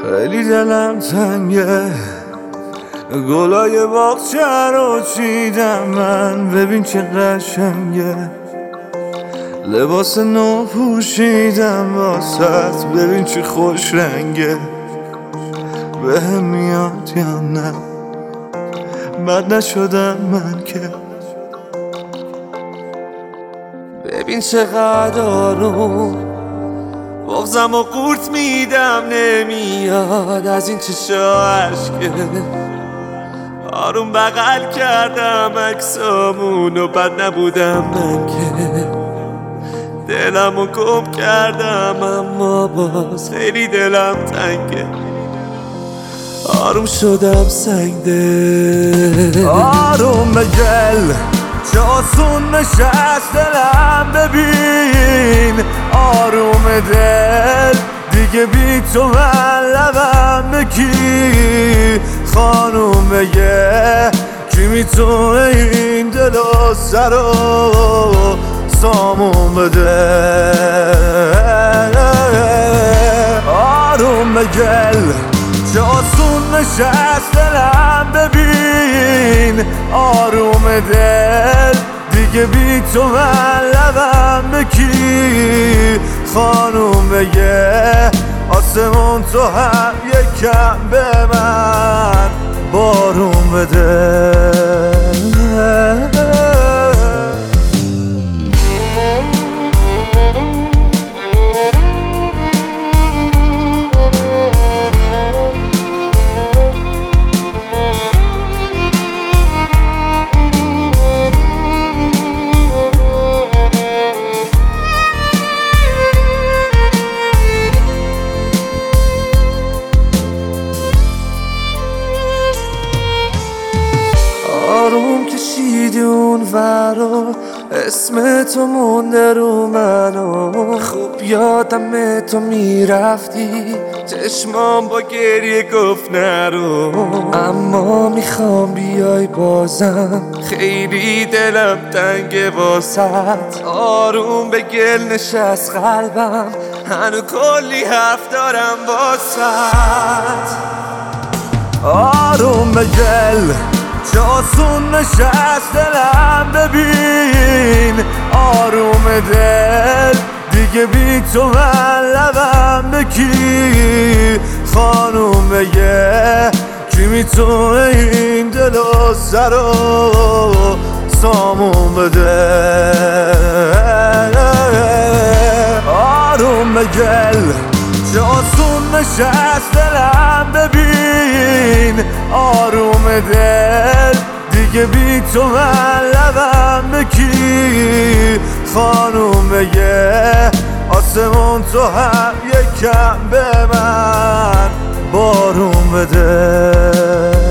خیلی دلم تنگه، گلای باغچه رو چیدم من، ببین چه قشنگه. لباس نو پوشیدم واسط، ببین چه خوش رنگه. بهم میاد یا نه، بد نشدم من که. ببین چقدر آروم بغزم و قورت میدم، نمیاد از این چشا عشقه. آروم بغل کردم عکسامون و بد نبودم من که. دلمو گم کردم اما باز خیلی دلم تنگه. آروم شدم سنگده. آروم گل جاسون نشست دلم، ببین آروم دل دیگه بی تو من لبم بکی. خانوم بگه کی میتونه این دل و سر و سامون بده. آروم گل جاسون نشست دلم، ببین آروم دل دیگه بی تو من لبم بکی. خانوم بگه آسمون تو هم یکم به من بارون بده. آروم کشیدی اون ورا، اسم تو مونده رو منو. خوب یادم تو میرفتی، چشمام با گریه گفت نرو. اما میخوام بیای بازم، خیلی دلم تنگه واسط. آروم به گل نشست قلبم، هنو کلی حرف دارم واسط. آروم به گل جاسون نشست دلم، ببین آروم دل دیگه بی تو من لبم بکی. خانوم بگه کی میتونه این دل و سر و سامون بده. آروم بگل جاسون نشست دلم، ببین آروم دل دیگه بی تو من لبم بکی. خانوم بگه آسمون تو هم یکم به من بارون بده.